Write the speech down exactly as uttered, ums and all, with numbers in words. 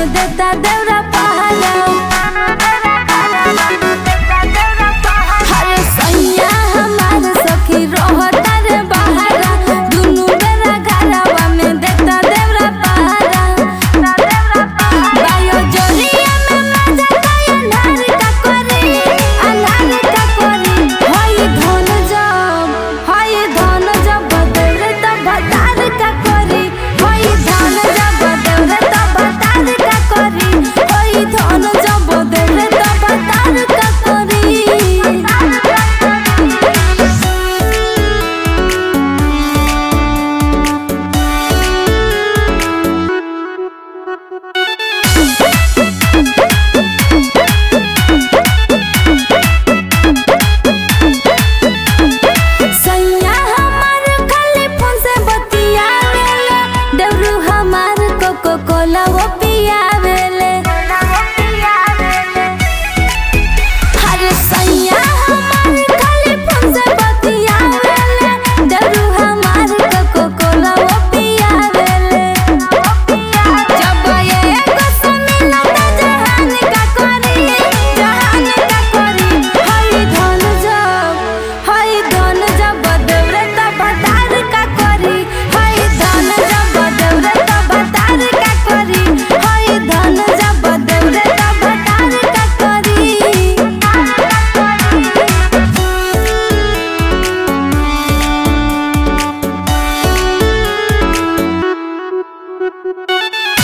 देता देवरा पहाड़ा। हरे सैया हमार सखी रहता रे बहारा, दुनु बेरा घरवा में देता देवरा पहाड़ा। बायो जोरिया में मजा गया नार का करी, अनार का करी। होई धन जब, होई धन जब देवरे तब भतार का करी। होई धन जब देवरे तब भतार का करी। होई धन जब देवरे तब भतार का करी। सैया हमार खाली फोन से बतियावेले, देवरू हमार कोको कोला वो पियावेले। हरे सैया हमार खाली फोन से बतियावेले, देवरू हमार कोको कोला वो पियावेले। जब ये एगो से मिला त जहान का करी, जहान का करी। हई धन जब, हई धन जब देवरे तब भतार का करी। हई धन जब देवरे तब भतार का करी। हई धन जब देवरे तब भतार का करी।